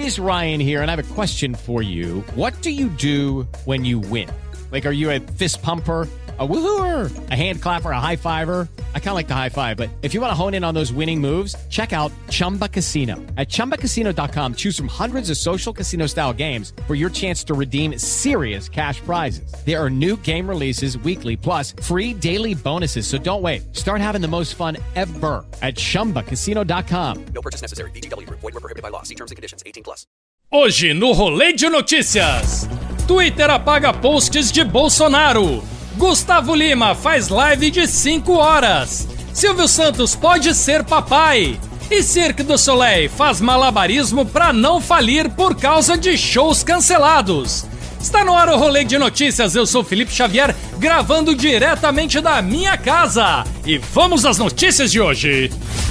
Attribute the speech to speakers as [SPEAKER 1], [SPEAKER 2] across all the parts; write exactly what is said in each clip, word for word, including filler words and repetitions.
[SPEAKER 1] is Ryan here, and I have a question for you. What do you do when you win? Like, are you a fist pumper, a woohooer, a hand clapper, a high fiver? I kind of like the high five, but if you want to hone in on those winning moves, check out Chumba Casino. At chumba casino dot com, choose from hundreds of social casino style games for your chance to redeem serious cash prizes. There are new game releases weekly, plus free daily bonuses. So don't wait. Start having the most fun ever at chumba casino dot com.
[SPEAKER 2] No purchase necessary. V G W Group. Void where prohibited by law. See terms and conditions. eighteen plus.
[SPEAKER 3] Hoje no Rolê de Notícias. Twitter apaga posts de Bolsonaro. Gustavo Lima faz live de cinco horas. Silvio Santos pode ser papai. E Cirque du Soleil faz malabarismo para não falir por causa de shows cancelados. Está no ar o Rolê de Notícias. Eu sou Felipe Xavier, gravando diretamente da minha casa. E vamos às notícias de hoje.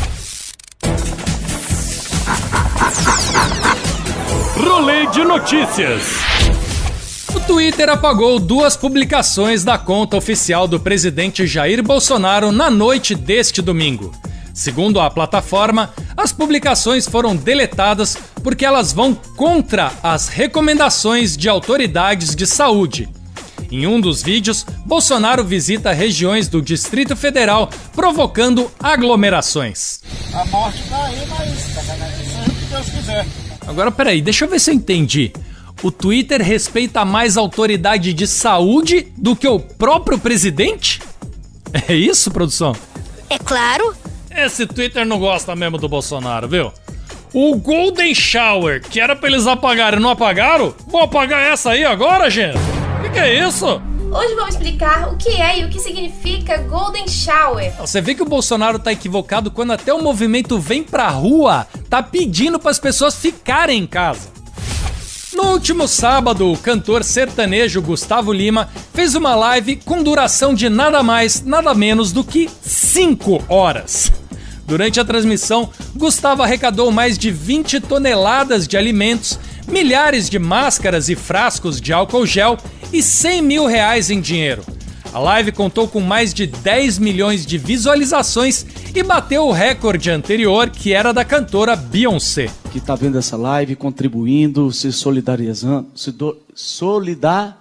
[SPEAKER 3] Rolê de Notícias. O Twitter apagou duas publicações da conta oficial do presidente Jair Bolsonaro na noite deste domingo. Segundo a plataforma, as publicações foram deletadas porque elas vão contra as recomendações de autoridades de saúde. Em um dos vídeos, Bolsonaro visita regiões do Distrito Federal, provocando aglomerações.
[SPEAKER 4] A morte tá aí, mas tá garantindo o que Deus quiser.
[SPEAKER 3] Agora, peraí, deixa eu ver se eu entendi. O Twitter respeita mais a autoridade de saúde do que o próprio presidente? É isso, produção?
[SPEAKER 5] É claro.
[SPEAKER 3] Esse Twitter não gosta mesmo do Bolsonaro, viu? O Golden Shower, que era pra eles apagarem, não apagaram? Vou apagar essa aí agora, gente? O que, que é isso?
[SPEAKER 6] Hoje vamos explicar o que é e o que significa Golden Shower.
[SPEAKER 3] Você vê que o Bolsonaro tá equivocado quando até o movimento Vem Pra Rua tá pedindo pras pessoas ficarem em casa. No último sábado, o cantor sertanejo Gustavo Lima fez uma live com duração de nada mais, nada menos do que cinco horas. Durante a transmissão, Gustavo arrecadou mais de vinte toneladas de alimentos, milhares de máscaras e frascos de álcool gel e cem mil reais em dinheiro. A live contou com mais de dez milhões de visualizações e bateu o recorde anterior, que era da cantora Beyoncé.
[SPEAKER 7] Que tá vendo essa live, contribuindo, se solidarizando, se do, solidar...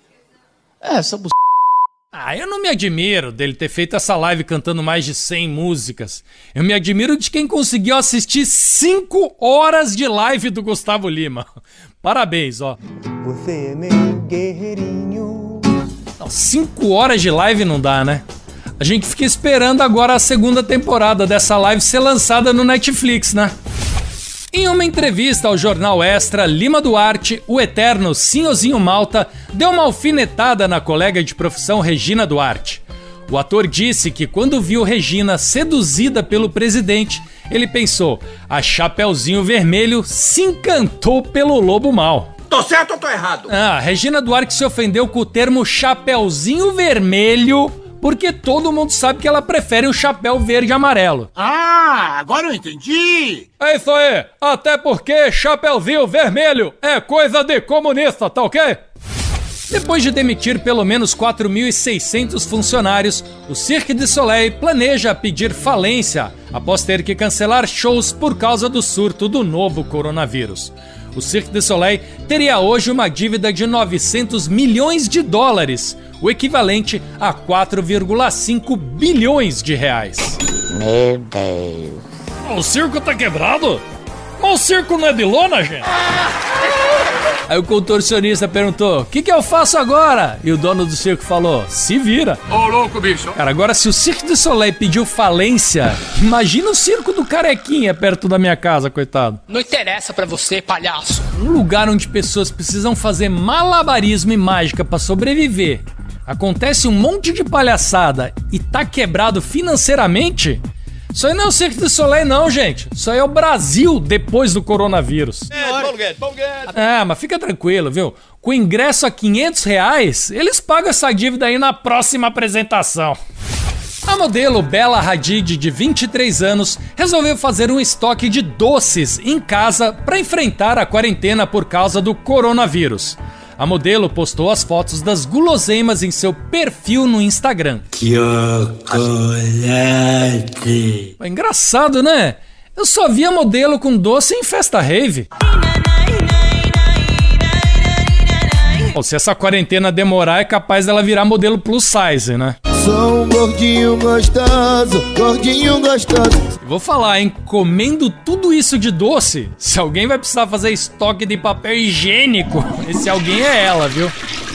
[SPEAKER 7] É, essa b...
[SPEAKER 3] Ah, eu não me admiro dele ter feito essa live cantando mais de cem músicas. Eu me admiro de quem conseguiu assistir cinco horas de live do Gustavo Lima. Parabéns, ó.
[SPEAKER 8] Você é meu guerreirinho.
[SPEAKER 3] Não, cinco horas de live não dá, né? A gente fica esperando agora a segunda temporada dessa live ser lançada no Netflix, né? Em uma entrevista ao jornal Extra, Lima Duarte, o eterno Sinhozinho Malta, deu uma alfinetada na colega de profissão Regina Duarte. O ator disse que quando viu Regina seduzida pelo presidente, ele pensou: a Chapeuzinho Vermelho se encantou pelo lobo mau.
[SPEAKER 4] Tô certo ou tô errado?
[SPEAKER 3] Ah, Regina Duarte se ofendeu com o termo Chapeuzinho Vermelho porque todo mundo sabe que ela prefere o chapéu verde e amarelo.
[SPEAKER 4] Ah, agora eu entendi!
[SPEAKER 3] É isso aí, até porque Chapeuzinho Vermelho é coisa de comunista, tá ok? Depois de demitir pelo menos quatro mil e seiscentos funcionários, o Cirque du Soleil planeja pedir falência após ter que cancelar shows por causa do surto do novo coronavírus. O Cirque du Soleil teria hoje uma dívida de novecentos milhões de dólares, o equivalente a quatro vírgula cinco bilhões de reais.
[SPEAKER 5] Meu Deus.
[SPEAKER 3] O circo tá quebrado? Mas o circo não é de lona, gente? Aí o contorcionista perguntou: o que, que eu faço agora? E o dono do circo falou: se vira.
[SPEAKER 4] Ô, louco, bicho.
[SPEAKER 3] Cara, agora se o Cirque du Soleil pediu falência, imagina o circo do Carequinha perto da minha casa, coitado.
[SPEAKER 9] Não interessa pra você, palhaço.
[SPEAKER 3] Um lugar onde pessoas precisam fazer malabarismo e mágica pra sobreviver, acontece um monte de palhaçada e tá quebrado financeiramente? Isso aí não é o Cirque du Soleil não, gente. Isso aí é o Brasil depois do coronavírus.
[SPEAKER 4] É, Paulo Guedes, Paulo Guedes.
[SPEAKER 3] Ah, mas fica tranquilo, viu? Com ingresso a quinhentos reais, eles pagam essa dívida aí na próxima apresentação. A modelo Bella Hadid, de vinte e três anos, resolveu fazer um estoque de doces em casa para enfrentar a quarentena por causa do coronavírus. A modelo postou as fotos das guloseimas em seu perfil no Instagram. Chocolate. É engraçado, né? Eu só vi a modelo com doce em festa rave. Bom, se essa quarentena demorar, é capaz dela virar modelo plus size, né?
[SPEAKER 10] Sou um gordinho gostoso, gordinho gostoso.
[SPEAKER 3] Vou falar, hein? Comendo tudo isso de doce, se alguém vai precisar fazer estoque de papel higiênico, esse alguém é ela, viu?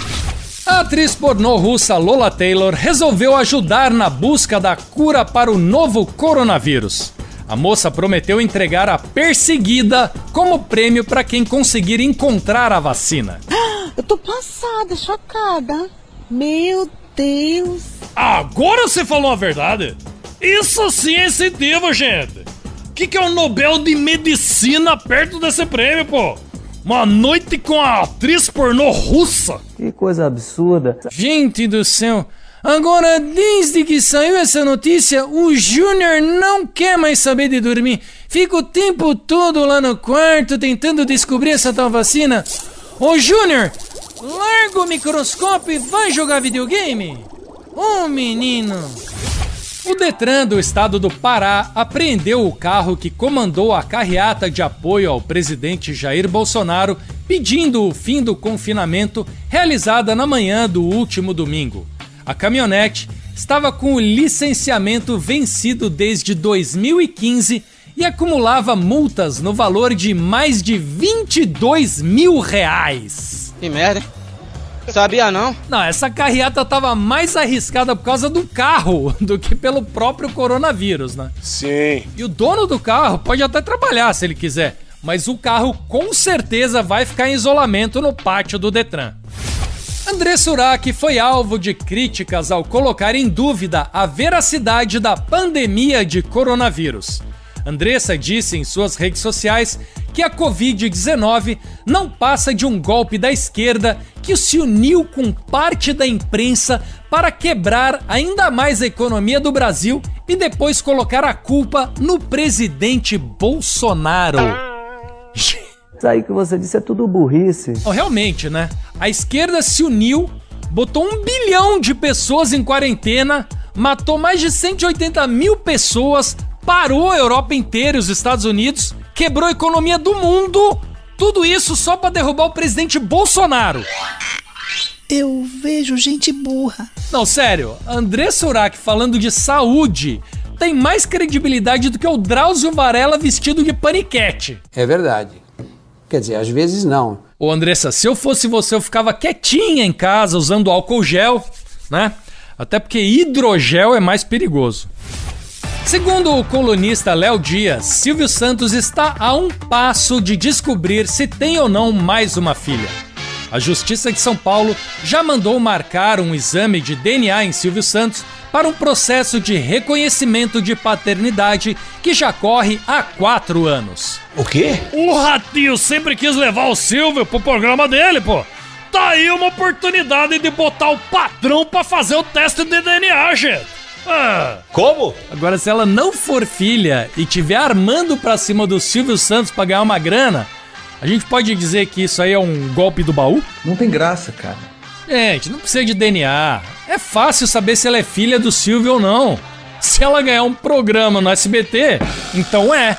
[SPEAKER 3] A atriz pornô russa Lola Taylor resolveu ajudar na busca da cura para o novo coronavírus. A moça prometeu entregar a perseguida como prêmio para quem conseguir encontrar a vacina.
[SPEAKER 11] Eu tô passada, chocada. Meu Deus.
[SPEAKER 12] Agora você falou a verdade? Isso sim é incentivo, gente. O que, que é o Nobel de Medicina perto desse prêmio, pô? Uma noite com a atriz pornô russa.
[SPEAKER 13] Que coisa absurda.
[SPEAKER 3] Gente do céu. Agora, desde que saiu essa notícia, o Júnior não quer mais saber de dormir. Fica o tempo todo lá no quarto tentando descobrir essa tal vacina. Ô Júnior, larga o microscópio e vai jogar videogame? Ô menino. O Detran do estado do Pará apreendeu o carro que comandou a carreata de apoio ao presidente Jair Bolsonaro, pedindo o fim do confinamento, realizada na manhã do último domingo. A caminhonete estava com o licenciamento vencido desde dois mil e quinze e acumulava multas no valor de mais de vinte e dois mil reais.
[SPEAKER 14] Que merda, hein? Sabia não?
[SPEAKER 3] Não, essa carreata tava mais arriscada por causa do carro do que pelo próprio coronavírus, né?
[SPEAKER 12] Sim.
[SPEAKER 3] E o dono do carro pode até trabalhar se ele quiser, mas o carro com certeza vai ficar em isolamento no pátio do Detran. André Surak foi alvo de críticas ao colocar em dúvida a veracidade da pandemia de coronavírus. Andressa disse em suas redes sociais que a covid dezenove não passa de um golpe da esquerda que se uniu com parte da imprensa para quebrar ainda mais a economia do Brasil e depois colocar a culpa no presidente Bolsonaro.
[SPEAKER 13] Isso aí que você disse é tudo burrice.
[SPEAKER 3] Oh, realmente, né? A esquerda se uniu, botou um bilhão de pessoas em quarentena, matou mais de cento e oitenta mil pessoas, parou a Europa inteira e os Estados Unidos, quebrou a economia do mundo, tudo isso só pra derrubar o presidente Bolsonaro.
[SPEAKER 11] Eu vejo gente burra.
[SPEAKER 3] Não, sério, André Surak falando de saúde tem mais credibilidade do que o Drauzio Varela vestido de paniquete.
[SPEAKER 15] É verdade. Quer dizer, às vezes não.
[SPEAKER 3] Ô Andressa, se eu fosse você, eu ficava quietinha em casa usando álcool gel, né? Até porque hidrogel é mais perigoso. Segundo o colunista Léo Dias, Silvio Santos está a um passo de descobrir se tem ou não mais uma filha. A Justiça de São Paulo já mandou marcar um exame de D N A em Silvio Santos para um processo de reconhecimento de paternidade que já corre há quatro anos.
[SPEAKER 12] O quê? O Ratinho sempre quis levar o Silvio pro programa dele, pô. Tá aí uma oportunidade de botar o patrão pra fazer o teste de D N A, gente. Ah.
[SPEAKER 3] Como? Agora, se ela não for filha e tiver armando pra cima do Silvio Santos pra ganhar uma grana, a gente pode dizer que isso aí é um golpe do baú?
[SPEAKER 16] Não tem graça, cara.
[SPEAKER 3] Gente, não precisa de D N A. É fácil saber se ela é filha do Silvio ou não. Se ela ganhar um programa no S B T, então é.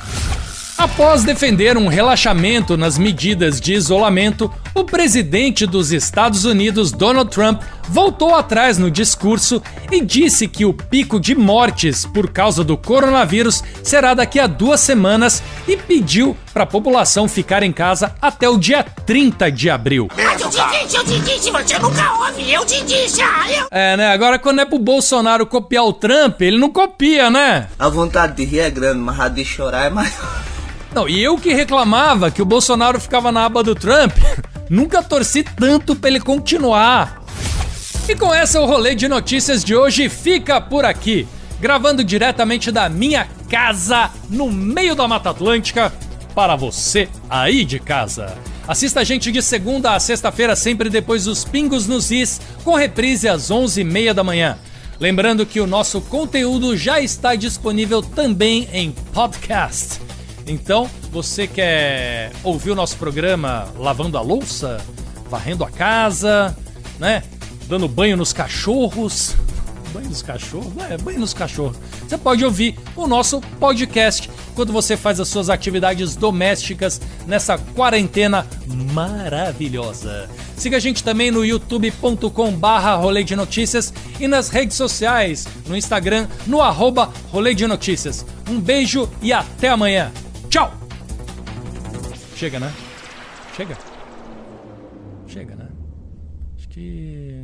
[SPEAKER 3] Após defender um relaxamento nas medidas de isolamento, o presidente dos Estados Unidos, Donald Trump, voltou atrás no discurso e disse que o pico de mortes por causa do coronavírus será daqui a duas semanas e pediu para a população ficar em casa até o dia trinta de abril.
[SPEAKER 17] Mas eu te disse, eu te disse, você nunca ouve, eu te disse, ah, eu...
[SPEAKER 3] É, né? Agora quando é pro Bolsonaro copiar o Trump, ele não copia, né?
[SPEAKER 18] A vontade de rir é grande, mas a de chorar é maior.
[SPEAKER 3] Não, e eu que reclamava que o Bolsonaro ficava na aba do Trump, nunca torci tanto pra ele continuar. E com essa o rolê de notícias de hoje fica por aqui. Gravando diretamente da minha casa, no meio da Mata Atlântica, para você aí de casa. Assista a gente de segunda a sexta-feira, sempre depois dos Pingos nos Is, com reprise às onze e meia da manhã. Lembrando que o nosso conteúdo já está disponível também em podcast. Então, você quer ouvir o nosso programa lavando a louça, varrendo a casa, né? Dando banho nos cachorros? Banho dos cachorros? É, banho nos cachorros. Você pode ouvir o nosso podcast quando você faz as suas atividades domésticas nessa quarentena maravilhosa. Siga a gente também no youtube ponto com barra Rolê de Notícias e nas redes sociais, no Instagram, no arroba Rolê de Notícias. Um beijo e até amanhã. Tchau! Chega, né? Chega. Chega, né? Acho que...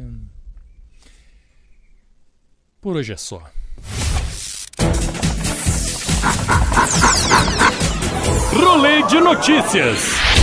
[SPEAKER 3] por hoje é só.
[SPEAKER 12] Rolê de Notícias.